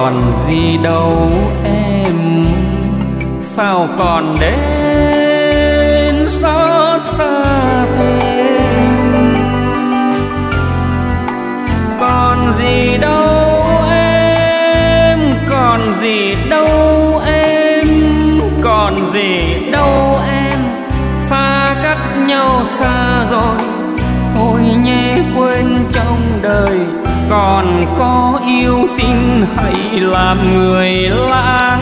còn gì đâu em, sao còn đến xót xa thế. Còn gì đâu em, còn gì đâu em, còn gì đâu em, xa cách nhau xa rồi. Thôi nhé quên trong đời còn có yêu, xin hãy làm người lãng